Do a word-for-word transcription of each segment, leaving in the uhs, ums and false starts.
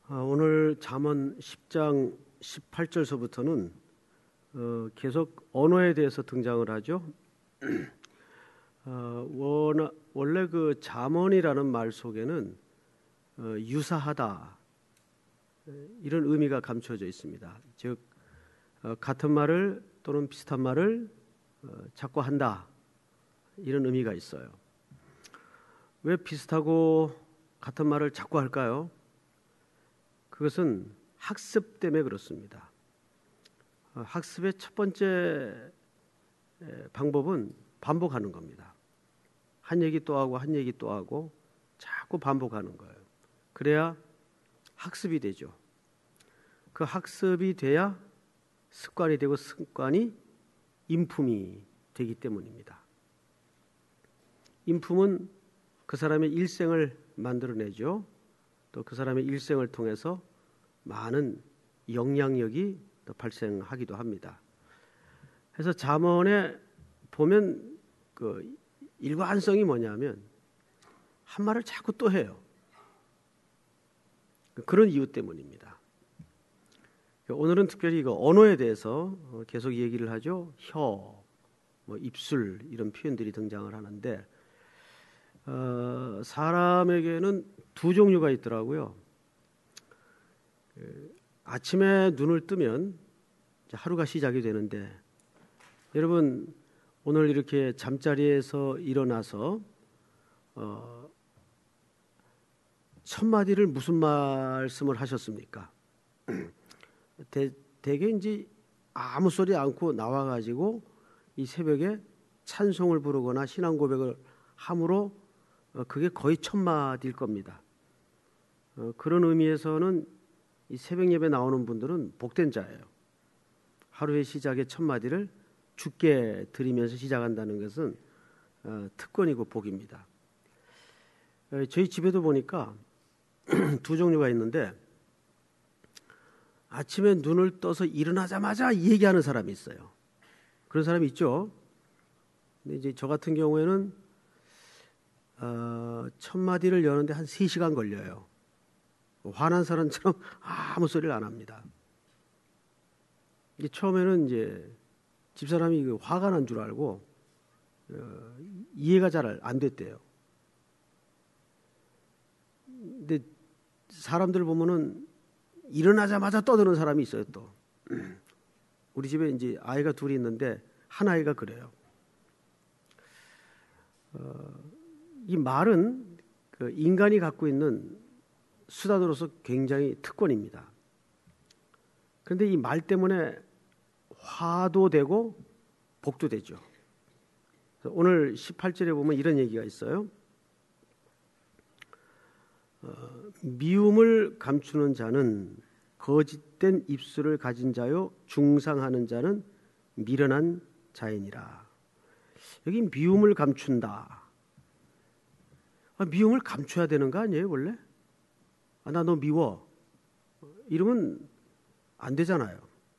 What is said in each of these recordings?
아, 오늘 잠언 십 장 십팔 절서부터는 어, 계속 언어에 대해서 등장을 하죠. 어, 원, 원래 그 잠언이라는 말 속에는 어, 유사하다 이런 의미가 감춰져 있습니다. 즉 어, 같은 말을 또는 비슷한 말을 어, 자꾸 한다 이런 의미가 있어요. 왜 비슷하고 같은 말을 자꾸 할까요? 그것은 학습 때문에 그렇습니다. 학습의 첫 번째 방법은 반복하는 겁니다. 한 얘기 또 하고 한 얘기 또 하고 자꾸 반복하는 거예요. 그래야 학습이 되죠. 그 학습이 돼야 습관이 되고 습관이 인품이 되기 때문입니다. 인품은 그 사람의 일생을 만들어내죠. 또 그 사람의 일생을 통해서 많은 영향력이 또 발생하기도 합니다. 그래서 잠언에 보면 그 일관성이 뭐냐면 한 말을 자꾸 또 해요. 그런 이유 때문입니다. 오늘은 특별히 그 언어에 대해서 계속 얘기를 하죠. 혀, 뭐 입술 이런 표현들이 등장을 하는데 어, 사람에게는 두 종류가 있더라고요. 그, 아침에 눈을 뜨면 하루가 시작이 되는데 여러분 오늘 이렇게 잠자리에서 일어나서 어, 첫 마디를 무슨 말씀을 하셨습니까? 대, 대개 이제 아무 소리 않고 나와가지고 이 새벽에 찬송을 부르거나 신앙 고백을 함으로 어, 그게 거의 첫 마디일 겁니다. 어, 그런 의미에서는 이 새벽 예배 나오는 분들은 복된 자예요. 하루의 시작의 첫 마디를 주께 드리면서 시작한다는 것은 어, 특권이고 복입니다. 어, 저희 집에도 보니까 두 종류가 있는데 아침에 눈을 떠서 일어나자마자 얘기하는 사람이 있어요. 그런 사람이 있죠. 근데 이제 저 같은 경우에는 어, 첫 마디를 여는데 한 세 시간 걸려요. 화난 사람처럼 아무 소리를 안 합니다. 이게 처음에는 이제 집사람이 화가 난 줄 알고 어, 이해가 잘 안 됐대요. 근데 사람들 보면은 일어나자마자 떠드는 사람이 있어요. 또 우리 집에 이제 아이가 둘이 있는데 한 아이가 그래요. 어, 이 말은 그 인간이 갖고 있는 수단으로서 굉장히 특권입니다. 그런데 이 말 때문에 화도 되고 복도 되죠. 오늘 십팔 절에 보면 이런 얘기가 있어요. 어, 미움을 감추는 자는 거짓된 입술을 가진 자요 중상하는 자는 미련한 자이니라. 여기 미움을 감춘다. 아, 미움을 감춰야 되는 거 아니에요 원래? 아, 나 너 미워 이러면 안 되잖아요.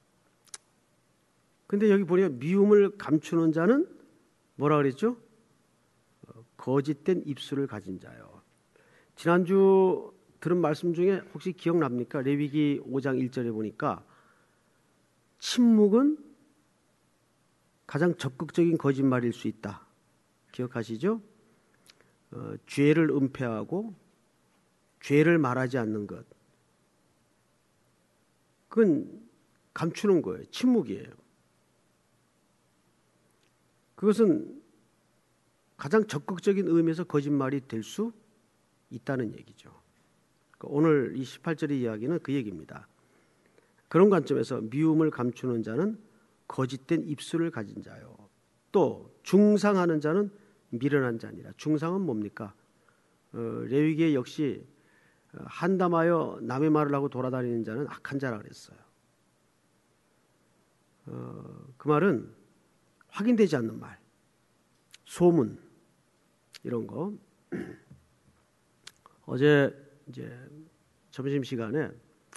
근데 여기 보니까 미움을 감추는 자는 뭐라 그랬죠? 어, 거짓된 입술을 가진 자요. 지난주 들은 말씀 중에 혹시 기억납니까? 레위기 오 장 일 절에 보니까 침묵은 가장 적극적인 거짓말일 수 있다. 기억하시죠? 어, 죄를 은폐하고 죄를 말하지 않는 것. 그건 감추는 거예요. 침묵이에요. 그것은 가장 적극적인 의미에서 거짓말이 될 수 있다는 얘기죠. 오늘 이 십팔 절의 이야기는 그 얘기입니다. 그런 관점에서 미움을 감추는 자는 거짓된 입술을 가진 자요. 또 중상하는 자는 미련한 자니라. 중상은 뭡니까? 어, 레위기에 역시 한담하여 남의 말을 하고 돌아다니는 자는 악한 자라 그랬어요. 어, 그 말은 확인되지 않는 말, 소문 이런 거. 어제 이제 점심 시간에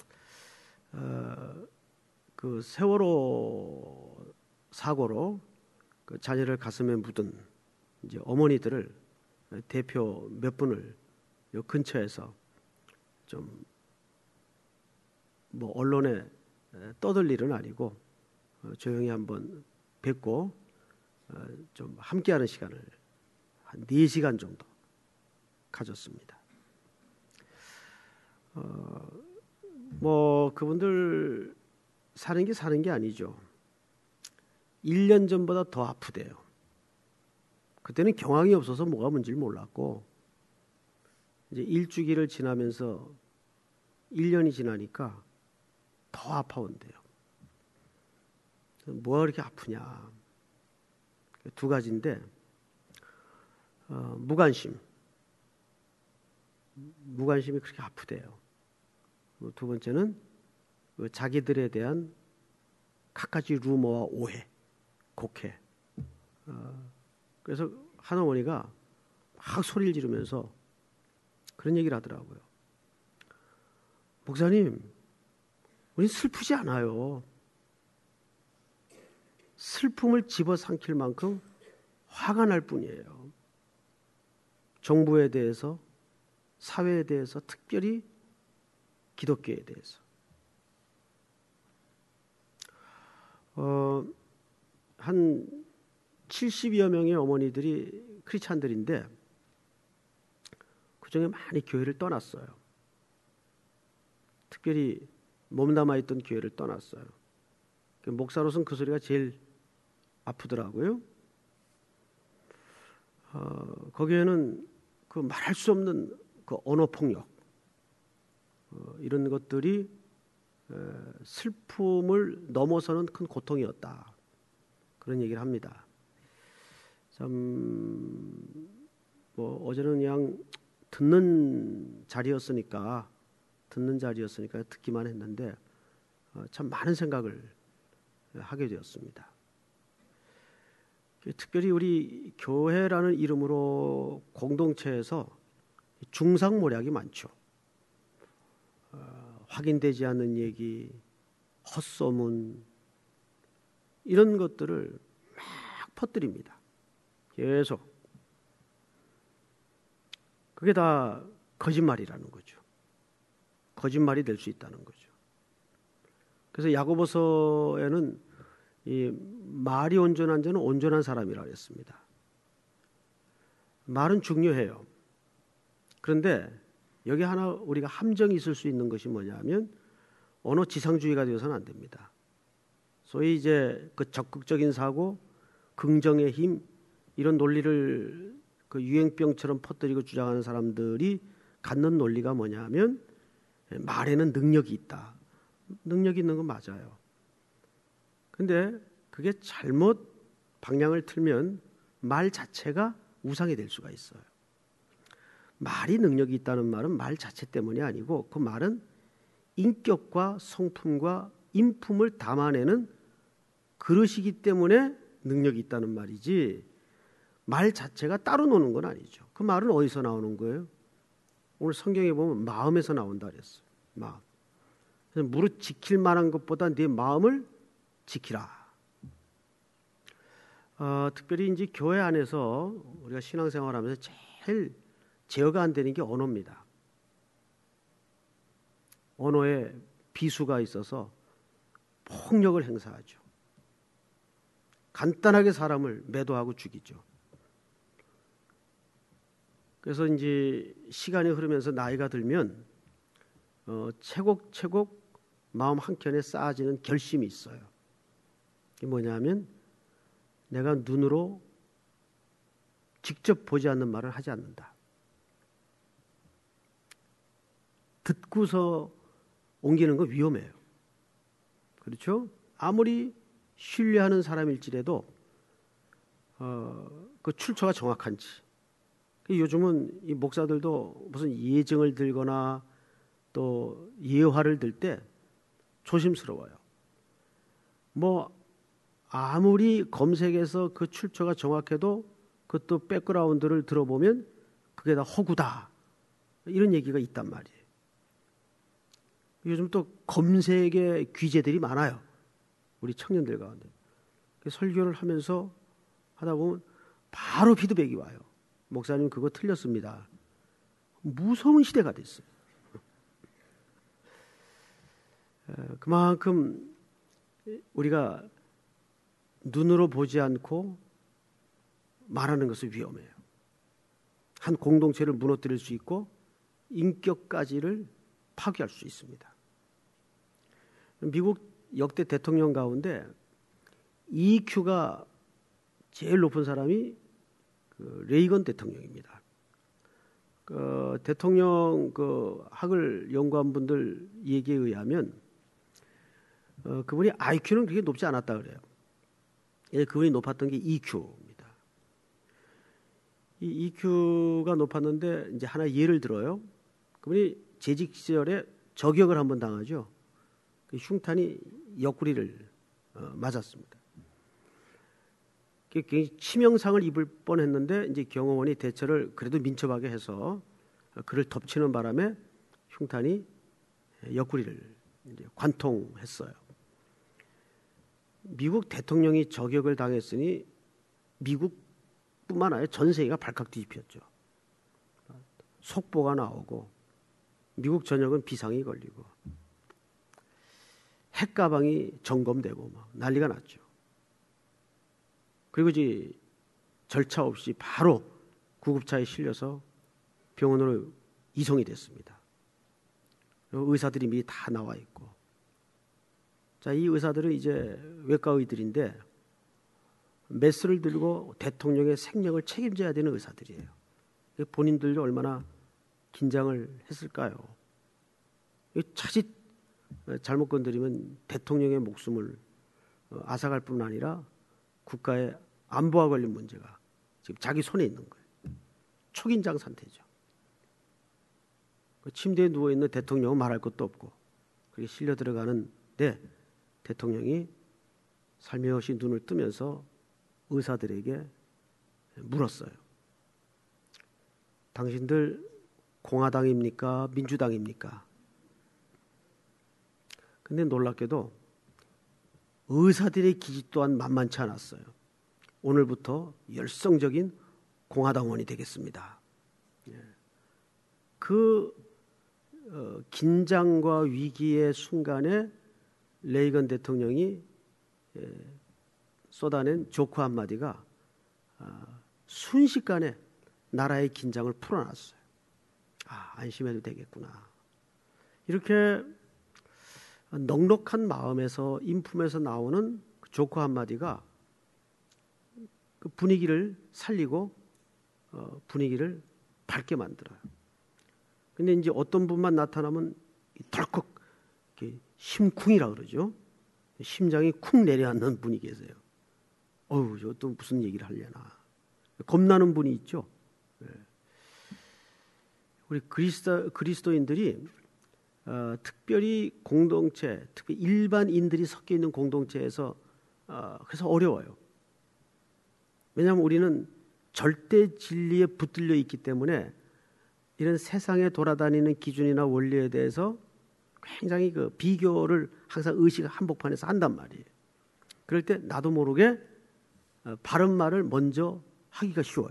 어, 그 세월호 사고로 그 자녀를 가슴에 묻은 이제 어머니들을 대표 몇 분을 요 근처에서 좀 뭐 언론에 떠들 일은 아니고 조용히 한번 뵙고 좀 함께하는 시간을 한 네 시간 정도 가졌습니다. 어, 뭐 그분들 사는 게 사는 게 아니죠. 일 년 전보다 더 아프대요. 그때는 경황이 없어서 뭐가 문제를 몰랐고 이제 일주기를 지나면서 일 년이 지나니까 더 아파온대요. 뭐가 그렇게 아프냐? 두 가지인데 어, 무관심. 무관심이 그렇게 아프대요. 두 번째는 자기들에 대한 갖가지 루머와 오해, 곡해. 어, 그래서 한 어머니가 막 소리를 지르면서 그런 얘기를 하더라고요. 목사님, 우린 슬프지 않아요. 슬픔을 집어삼킬 만큼 화가 날 뿐이에요. 정부에 대해서, 사회에 대해서, 특별히 기독교에 대해서. 어, 한 칠십여 명의 어머니들이 크리스찬들인데 그중에 많이 교회를 떠났어요. 특별히 몸담아있던 교회를 떠났어요. 목사로서는 그 소리가 제일 아프더라고요. 어, 거기에는 그 말할 수 없는 그 언어 폭력 어, 이런 것들이 에, 슬픔을 넘어서는 큰 고통이었다. 그런 얘기를 합니다. 참 뭐 어제는 그냥 듣는 자리였으니까 듣는 자리였으니까 듣기만 했는데 어, 참 많은 생각을 하게 되었습니다. 특별히 우리 교회라는 이름으로 공동체에서 중상모략이 많죠. 어, 확인되지 않는 얘기, 헛소문 이런 것들을 막 퍼뜨립니다. 계속. 그게 다 거짓말이라는 거죠. 거짓말이 될 수 있다는 거죠. 그래서 야고보서에는 이 말이 온전한 자는 온전한 사람이라고 했습니다. 말은 중요해요. 그런데 여기 하나 우리가 함정이 있을 수 있는 것이 뭐냐면 언어 지상주의가 되어서는 안 됩니다. 소위 이제 그 적극적인 사고, 긍정의 힘 이런 논리를 그 유행병처럼 퍼뜨리고 주장하는 사람들이 갖는 논리가 뭐냐면 말에는 능력이 있다. 능력이 있는 건 맞아요. 근데 그게 잘못 방향을 틀면 말 자체가 우상이 될 수가 있어요. 말이 능력이 있다는 말은 말 자체 때문이 아니고 그 말은 인격과 성품과 인품을 담아내는 그릇이기 때문에 능력이 있다는 말이지 말 자체가 따로 노는 건 아니죠. 그 말은 어디서 나오는 거예요? 오늘 성경에 보면 마음에서 나온다 그랬어요. 마음. 그래서 무릇 지킬 만한 것보다 네 마음을 지키라. 어, 특별히 이제 교회 안에서 우리가 신앙생활하면서 제일 제어가 안 되는 게 언어입니다. 언어에 비수가 있어서 폭력을 행사하죠. 간단하게 사람을 매도하고 죽이죠. 그래서 이제 시간이 흐르면서 나이가 들면 어, 채곡채곡 마음 한켠에 쌓아지는 결심이 있어요. 이게 뭐냐면 내가 눈으로 직접 보지 않는 말을 하지 않는다. 듣고서 옮기는 거 위험해요. 그렇죠? 아무리 신뢰하는 사람일지라도 어, 그 출처가 정확한지. 요즘은 이 목사들도 무슨 예증을 들거나 또 예화를 들 때 조심스러워요. 뭐 아무리 검색해서 그 출처가 정확해도 그것도 백그라운드를 들어보면 그게 다 허구다. 이런 얘기가 있단 말이에요. 요즘 또 검색의 귀재들이 많아요. 우리 청년들 가운데. 설교를 하면서 하다 보면 바로 피드백이 와요. 목사님 그거 틀렸습니다. 무서운 시대가 됐어요. 그만큼 우리가 눈으로 보지 않고 말하는 것은 위험해요. 한 공동체를 무너뜨릴 수 있고 인격까지를 파괴할 수 있습니다. 미국 역대 대통령 가운데 이큐가 제일 높은 사람이 그 레이건 대통령입니다. 그 대통령 그 학을 연구한 분들 얘기에 의하면 어, 그분이 아이큐는 그렇게 높지 않았다 그래요. 예, 그분이 높았던 게 이큐입니다. 이 이큐가 높았는데 이제 하나 예를 들어요. 그분이 재직 시절에 저격을 한번 당하죠. 그 흉탄이 옆구리를 어, 맞았습니다. 굉장히 치명상을 입을 뻔했는데 이제 경호원이 대처를 그래도 민첩하게 해서 그를 덮치는 바람에 흉탄이 옆구리를 이제 관통했어요. 미국 대통령이 저격을 당했으니 미국뿐만 아니라 전 세계가 발칵 뒤집혔죠. 속보가 나오고 미국 전역은 비상이 걸리고 핵가방이 점검되고 막 난리가 났죠. 그리고 이제 절차 없이 바로 구급차에 실려서 병원으로 이송이 됐습니다. 그리고 의사들이 미리 다 나와 있고, 자, 이 의사들은 이제 외과의들인데 메스를 들고 대통령의 생명을 책임져야 되는 의사들이에요. 본인들도 얼마나 긴장을 했을까요? 차짓 잘못 건드리면 대통령의 목숨을 앗아갈 뿐 아니라 국가의 안보와 관련 문제가 지금 자기 손에 있는 거예요. 초긴장 상태죠. 침대에 누워있는 대통령은 말할 것도 없고 그렇게 실려 들어가는데 대통령이 살며시 눈을 뜨면서 의사들에게 물었어요. 당신들 공화당입니까? 민주당입니까? 근데 놀랍게도 의사들의 기지 또한 만만치 않았어요. 오늘부터 열성적인 공화당원이 되겠습니다. 그 어, 긴장과 위기의 순간에 레이건 대통령이 예, 쏟아낸 조크 한마디가 아, 순식간에 나라의 긴장을 풀어놨어요. 아, 안심해도 되겠구나. 이렇게 넉넉한 마음에서 인품에서 나오는 그 조크 한마디가 그 분위기를 살리고 어, 분위기를 밝게 만들어요. 근데 이제 어떤 분만 나타나면 덜컥 심쿵이라 그러죠. 심장이 쿵 내려앉는 분이 계세요. 어우, 저 또 무슨 얘기를 하려나. 겁나는 분이 있죠. 네. 우리 그리스도, 그리스도인들이 어, 특별히 공동체, 특히 일반인들이 섞여 있는 공동체에서 어, 그래서 어려워요. 왜냐하면 우리는 절대 진리에 붙들려 있기 때문에 이런 세상에 돌아다니는 기준이나 원리에 대해서 굉장히 그 비교를 항상 의식 한복판에서 한단 말이에요. 그럴 때 나도 모르게 바른 말을 먼저 하기가 쉬워요.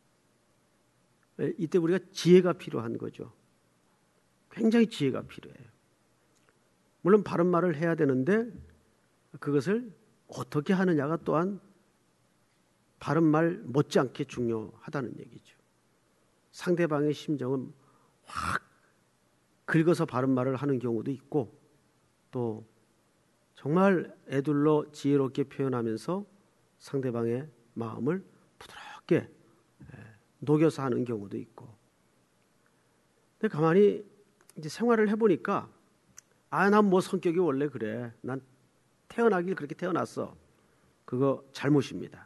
이때 우리가 지혜가 필요한 거죠. 굉장히 지혜가 필요해요. 물론 바른 말을 해야 되는데 그것을 어떻게 하느냐가 또한 바른 말 못지않게 중요하다는 얘기죠. 상대방의 심정은 확 긁어서 바른 말을 하는 경우도 있고 또 정말 애둘러 지혜롭게 표현하면서 상대방의 마음을 부드럽게 녹여서 하는 경우도 있고. 근데 가만히 이제 생활을 해보니까 아, 난 뭐 성격이 원래 그래. 난 태어나길 그렇게 태어났어. 그거 잘못입니다.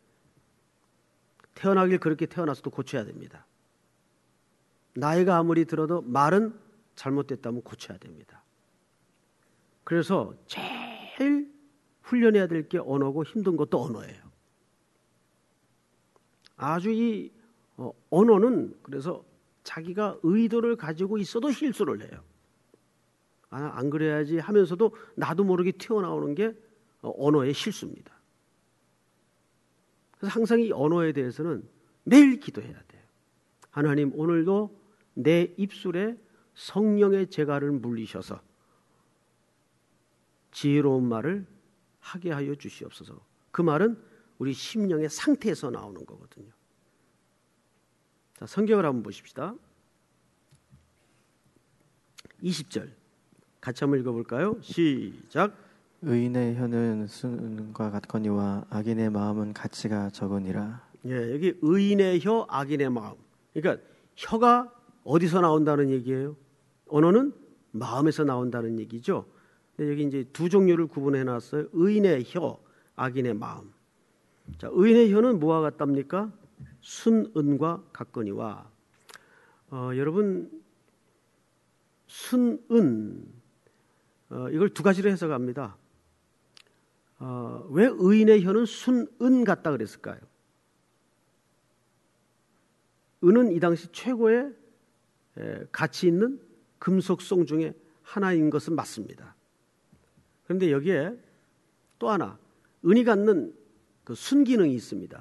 태어나길 그렇게 태어나서도 고쳐야 됩니다. 나이가 아무리 들어도 말은 잘못됐다면 고쳐야 됩니다. 그래서 제일 훈련해야 될 게 언어고 힘든 것도 언어예요. 아주 이 어, 언어는 그래서 자기가 의도를 가지고 있어도 실수를 해요. 아, 안 그래야지 하면서도 나도 모르게 튀어나오는 게 어, 언어의 실수입니다. 그래서 항상 이 언어에 대해서는 매일 기도해야 돼요. 하나님, 오늘도 내 입술에 성령의 재갈을 물리셔서 지혜로운 말을 하게 하여 주시옵소서. 그 말은 우리 심령의 상태에서 나오는 거거든요. 자, 성경을 한번 보십시다. 이십 절 같이 한번 읽어볼까요? 시작. 의인의 혀는 순과 같거니와 악인의 마음은 가치가 적으니라. 예, 여기 의인의 혀, 악인의 마음. 그러니까 혀가 어디서 나온다는 얘기예요? 언어는 마음에서 나온다는 얘기죠. 여기 이제 두 종류를 구분해 놨어요. 의인의 혀, 악인의 마음. 자, 의인의 혀는 뭐와 같답니까? 순은과 같거니와. 어, 여러분 순은 어, 이걸 두 가지로 해석합니다. 어, 왜 의인의 혀는 순은 같다 그랬을까요? 은은 이 당시 최고의 에, 가치 있는 금속성 중에 하나인 것은 맞습니다. 그런데 여기에 또 하나 은이 갖는 그 순기능이 있습니다.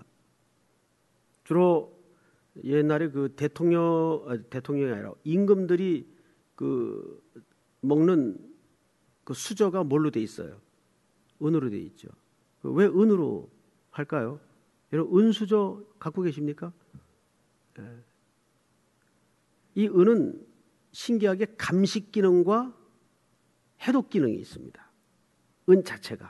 주로 옛날에 그 대통령 아, 대통령이 아니라 임금들이 그 먹는 그 수저가 뭘로 돼 있어요? 은으로 돼 있죠. 왜 은으로 할까요? 여러분 은수저 갖고 계십니까? 예. 이 은은 신기하게 감식 기능과 해독 기능이 있습니다. 은 자체가.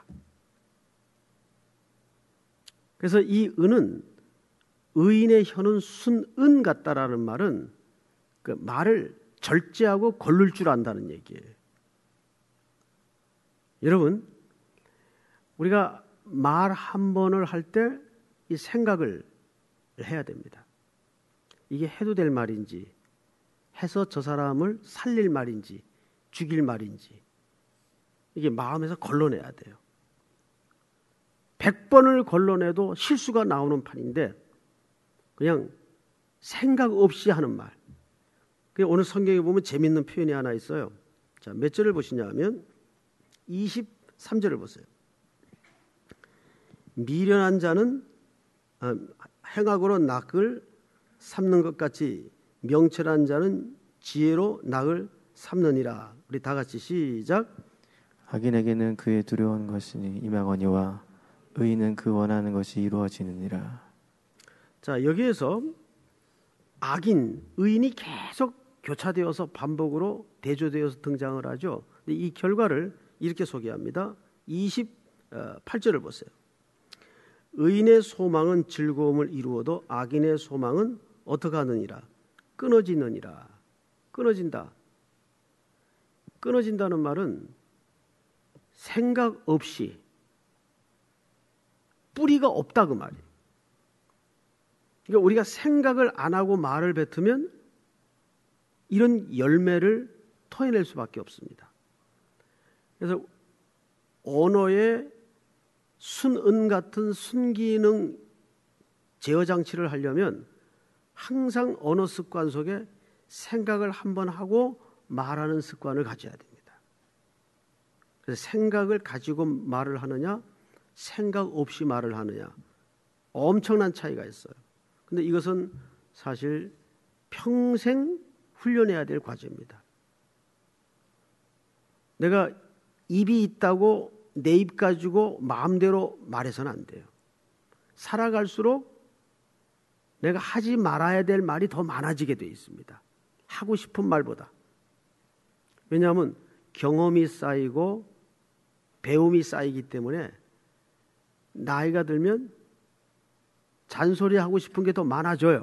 그래서 이 은은 의인의 혀는 순은 같다라는 말은 그 말을 절제하고 거를 줄 안다는 얘기예요. 여러분, 우리가 말 한 번을 할 때 이 생각을 해야 됩니다. 이게 해도 될 말인지, 해서 저 사람을 살릴 말인지, 죽일 말인지, 이게 마음에서 걸러내야 돼요. 백 번을 걸러내도 실수가 나오는 판인데, 그냥 생각 없이 하는 말. 오늘 성경에 보면 재밌는 표현이 하나 있어요. 자, 몇 절을 보시냐 하면 이십삼 절을 보세요. 미련한 자는 아, 행악으로 낙을 삼는 것 같이 명철한 자는 지혜로 낙을 삼느니라. 우리 다 같이 시작. 악인에게는 그의 두려운 것이 임하거니와 의인은 그 원하는 것이 이루어지느니라. 자, 여기에서 악인, 의인이 계속 교차되어서 반복으로 대조되어서 등장을 하죠. 이 결과를 이렇게 소개합니다. 이십팔 절을 보세요. 의인의 소망은 즐거움을 이루어도 악인의 소망은 어떻게 하느니라? 끊어지느니라. 끊어진다. 끊어진다는 말은 생각 없이 뿌리가 없다 그 말이에요. 그러니까 우리가 생각을 안 하고 말을 뱉으면 이런 열매를 토해낼 수밖에 없습니다. 그래서 언어의 순은 같은 순기능 제어 장치를 하려면 항상 언어 습관 속에 생각을 한번 하고 말하는 습관을 가져야 됩니다. 그래서 생각을 가지고 말을 하느냐, 생각 없이 말을 하느냐, 엄청난 차이가 있어요. 근데 이것은 사실 평생 훈련해야 될 과제입니다. 내가 입이 있다고 내 입 가지고 마음대로 말해서는 안 돼요. 살아갈수록 내가 하지 말아야 될 말이 더 많아지게 돼 있습니다. 하고 싶은 말보다. 왜냐하면 경험이 쌓이고 배움이 쌓이기 때문에 나이가 들면 잔소리하고 싶은 게 더 많아져요.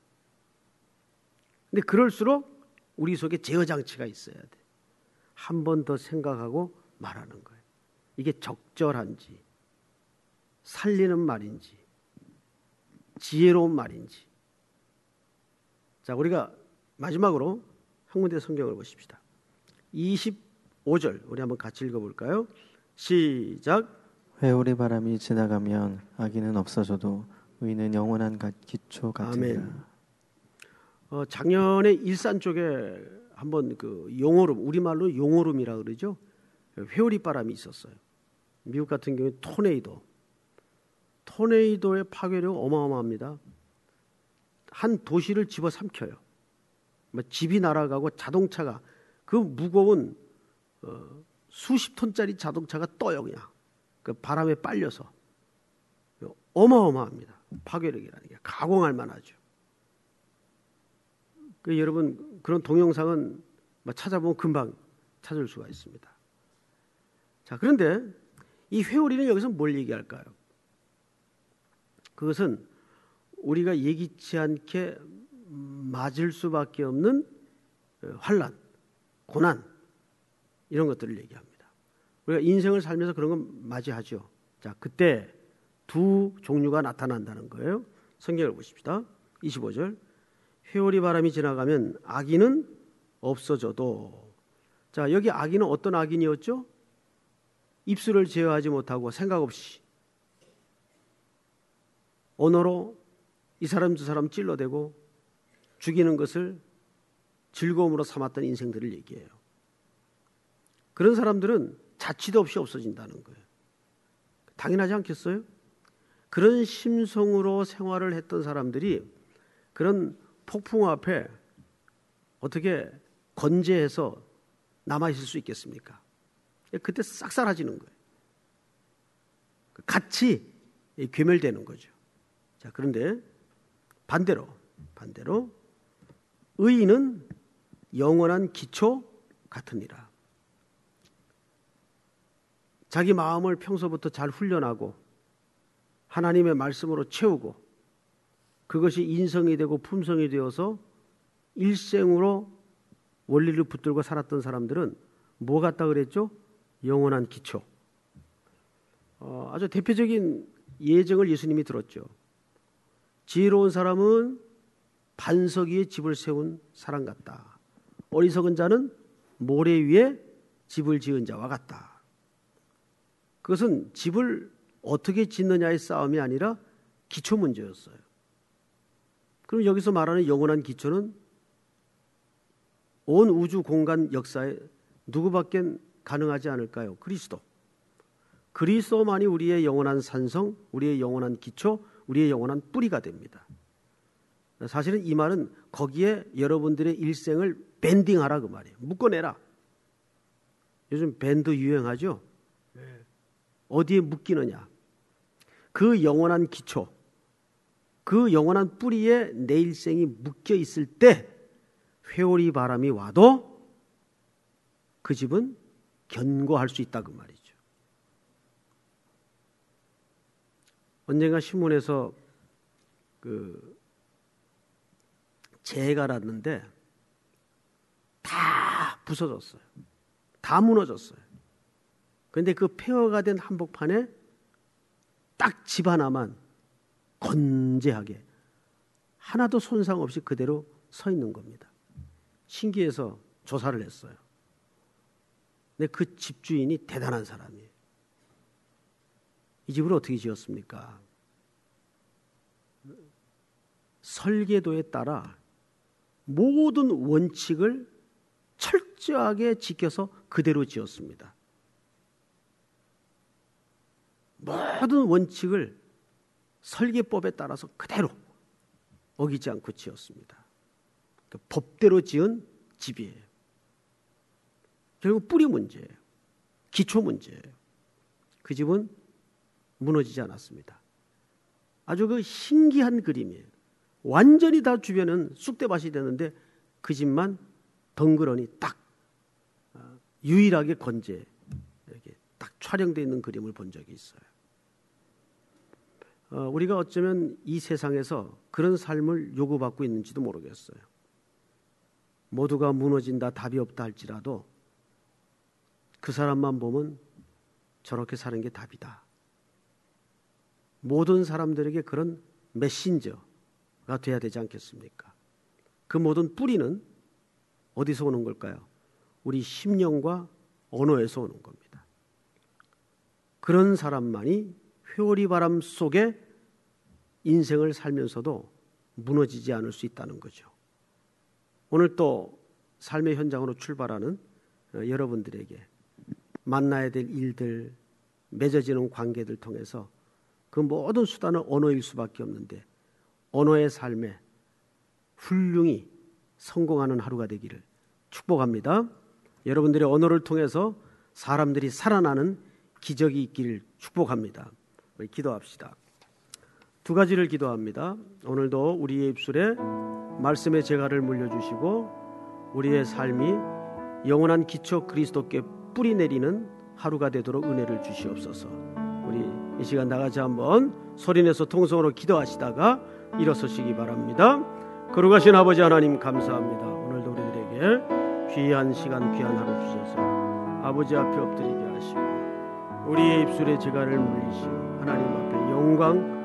근데 그럴수록 우리 속에 제어 장치가 있어야 돼. 한 번 더 생각하고 말하는 거예요. 이게 적절한지, 살리는 말인지, 지혜로운 말인지. 자, 우리가 마지막으로 한 군데 성경을 보십시다. 이십오 절 우리 한번 같이 읽어볼까요? 시작. 회오리 바람이 지나가면 악인은 없어져도 의인은 영원한 기초 같으리라. 아멘. 어, 작년에 일산 쪽에 한번 그 용오름, 우리말로 용오름이라 그러죠. 회오리 바람이 있었어요. 미국 같은 경우에 토네이도. 토네이도의 파괴력은 어마어마합니다. 한 도시를 집어삼켜요. 집이 날아가고 자동차가 그 무거운 어, 수십 톤짜리 자동차가 떠요. 그냥 그 바람에 빨려서. 어마어마합니다. 파괴력이라는 게 가공할 만하죠. 그 여러분 그런 동영상은 찾아보면 금방 찾을 수가 있습니다. 자, 그런데 이 회오리는 여기서 뭘 얘기할까요? 그것은 우리가 예기치 않게 맞을 수밖에 없는 환난, 고난 이런 것들을 얘기합니다. 우리가 인생을 살면서 그런 건 맞이하죠. 자, 그때 두 종류가 나타난다는 거예요. 성경을 보십시다. 이십오 절. 회오리 바람이 지나가면 악인은 없어져도. 자, 여기 악인은 어떤 악인이었죠? 입술을 제어하지 못하고 생각 없이 언어로 이 사람 저 사람 찔러대고 죽이는 것을 즐거움으로 삼았던 인생들을 얘기해요. 그런 사람들은 자취도 없이 없어진다는 거예요. 당연하지 않겠어요? 그런 심성으로 생활을 했던 사람들이 그런 폭풍 앞에 어떻게 건재해서 남아있을 수 있겠습니까? 그때 싹 사라지는 거예요. 같이 괴멸되는 거죠. 자, 그런데 반대로 반대로 의인은 영원한 기초 같으니라. 자기 마음을 평소부터 잘 훈련하고 하나님의 말씀으로 채우고 그것이 인성이 되고 품성이 되어서 일생으로 원리를 붙들고 살았던 사람들은 뭐 같다 그랬죠? 영원한 기초. 어, 아주 대표적인 예정을 예수님이 들었죠. 지혜로운 사람은 반석 위에 집을 세운 사람 같다. 어리석은 자는 모래 위에 집을 지은 자와 같다. 그것은 집을 어떻게 짓느냐의 싸움이 아니라 기초 문제였어요. 그럼 여기서 말하는 영원한 기초는 온 우주 공간 역사에 누구밖에 가능하지 않을까요? 그리스도. 그리스도만이 우리의 영원한 산성, 우리의 영원한 기초, 우리의 영원한 뿌리가 됩니다. 사실은 이 말은 거기에 여러분들의 일생을 밴딩하라 그 말이에요. 묶어내라. 요즘 밴드 유행하죠? 어디에 묶이느냐? 그 영원한 기초, 그 영원한 뿌리에 내 일생이 묶여 있을 때 회오리 바람이 와도 그 집은 견고할 수 있다 그 말이죠. 언젠가 신문에서 그 재해가 났는데 다 부서졌어요. 다 무너졌어요. 그런데 그 폐허가 된 한복판에 딱 집 하나만 건재하게 하나도 손상 없이 그대로 서 있는 겁니다. 신기해서 조사를 했어요. 근데 그 집주인이 대단한 사람이에요. 이 집을 어떻게 지었습니까? 설계도에 따라 모든 원칙을 철저하게 지켜서 그대로 지었습니다. 모든 원칙을 설계법에 따라서 그대로 어기지 않고 지었습니다. 그러니까 법대로 지은 집이에요. 결국 뿌리 문제예요. 기초 문제예요. 그 집은 무너지지 않았습니다. 아주 그 신기한 그림이에요. 완전히 다 주변은 쑥대밭이 되는데 그 집만 덩그러니 딱 유일하게 건재 이렇게 딱 촬영되어 있는 그림을 본 적이 있어요. 어, 우리가 어쩌면 이 세상에서 그런 삶을 요구받고 있는지도 모르겠어요. 모두가 무너진다, 답이 없다 할지라도 그 사람만 보면 저렇게 사는 게 답이다. 모든 사람들에게 그런 메신저가 돼야 되지 않겠습니까? 그 모든 뿌리는 어디서 오는 걸까요? 우리 심령과 언어에서 오는 겁니다. 그런 사람만이 회오리 바람 속에 인생을 살면서도 무너지지 않을 수 있다는 거죠. 오늘 또 삶의 현장으로 출발하는 여러분들에게 만나야 될 일들, 맺어지는 관계들 통해서 그 모든 수단은 언어일 수밖에 없는데 언어의 삶에 훌륭히 성공하는 하루가 되기를 축복합니다. 여러분들의 언어를 통해서 사람들이 살아나는 기적이 있기를 축복합니다. 우리 기도합시다. 두 가지를 기도합니다. 오늘도 우리의 입술에 말씀의 재갈을 물려주시고 우리의 삶이 영원한 기초 그리스도께 뿌리 내리는 하루가 되도록 은혜를 주시옵소서. 우리 이 시간 다같이 한번 소리내서 통성으로 기도하시다가 일어서시기 바랍니다. 거룩하신 아버지 하나님 감사합니다. 오늘도 우리들에게 귀한 시간 귀한 하루 주셔서 아버지 앞에 엎드리게 하시고 우리의 입술에 재갈을 물리시고 하나님 앞에 영광